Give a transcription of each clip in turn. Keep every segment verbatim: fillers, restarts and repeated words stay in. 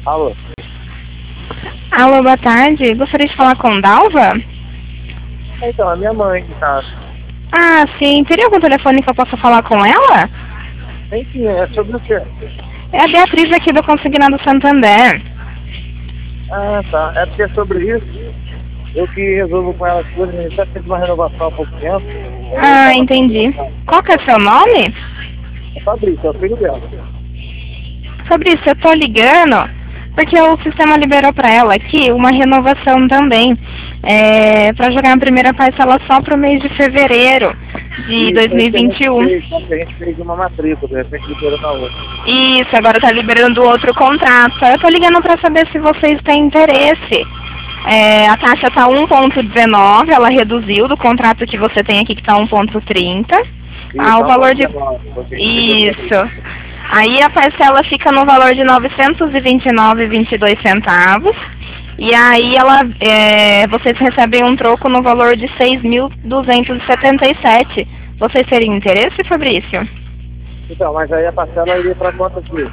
Alô? Alô, boa tarde. Gostaria de falar com Dalva? Então, a minha mãe que tá. Ah, sim. Teria algum telefone que eu possa falar com ela? Enfim, é sobre o quê? É a Beatriz aqui do Consignado Santander. Ah, tá. É porque é sobre isso. Eu que resolvo com ela as coisas, a gente já fez uma renovação há pouco tempo. Ah, entendi. Qual que é o seu nome? É Fabrício, é o filho dela. Fabrício, eu tô ligando porque o sistema liberou para ela aqui uma renovação também. É, para jogar a primeira parcela só para o mês de fevereiro de Isso, dois mil e a vinte gente e um. fez, a gente fez uma matrícula, de repente liberou na outra. Isso, agora tá liberando outro contrato. Eu tô ligando para saber se vocês têm interesse. É, a taxa tá um ponto dezenove, ela reduziu do contrato que você tem aqui que tá um ponto trinta. Ah, Isso, o valor de... Isso. Isso. Aí a parcela fica no valor de novecentos e vinte e nove reais e vinte e dois centavos. E aí ela, é, vocês recebem um troco no valor de seis mil duzentos e setenta e sete. Vocês teriam interesse, Fabrício? Então, mas aí a parcela iria para quanto aqui?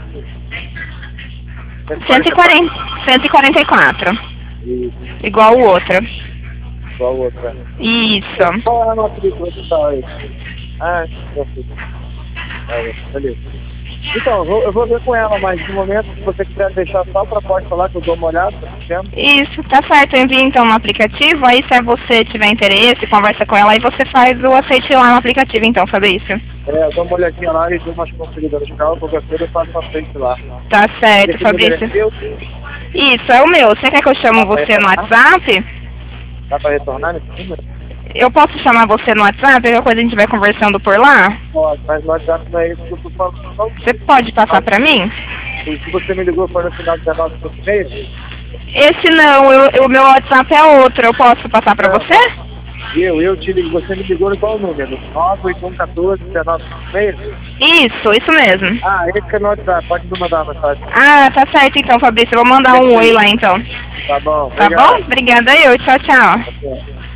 cento e quarenta, cento e quarenta e quatro. Isso, Igual o outro. igual a outra. Isso. Qual é a matrícula que tá aí? Ah, já sei. Aí, beleza. Então, eu vou, eu vou ver com ela, mas no momento, se você quiser deixar só a proposta lá, que eu dou uma olhada, tá vendo? Isso, tá certo. Envia então no aplicativo, aí se você tiver interesse, conversa com ela, aí você faz o aceite lá no aplicativo então, Fabrício. É, eu dou uma olhadinha lá e dou umas conferidas no carro, qualquer coisa eu faço uma frente lá. Tá certo, Esse número Fabrício. é seu? Isso, é o meu. Você quer que eu chame você no WhatsApp? Dá pra retornar nesse número? Eu posso chamar você no WhatsApp? Qualquer coisa a gente vai conversando por lá? Pode, mas no WhatsApp não é isso que eu tô falando. Não. Você pode passar pra mim? O que você me ligou foi no final de dezenove por seis? Esse não, eu- o meu WhatsApp é outro. Eu posso passar pra Não. você? Eu, eu te ligo, você me ligou no qual número? nove oito um um quatro, dezenove por seis? Isso, isso mesmo. Ah, esse que é no WhatsApp, pode me mandar uma mensagem. Ah, tá certo então, Fabrício. Eu vou mandar um oi lá então. Tá bom, Tá obrigado. bom? Obrigada eu. Tchau, tchau. Tá bom.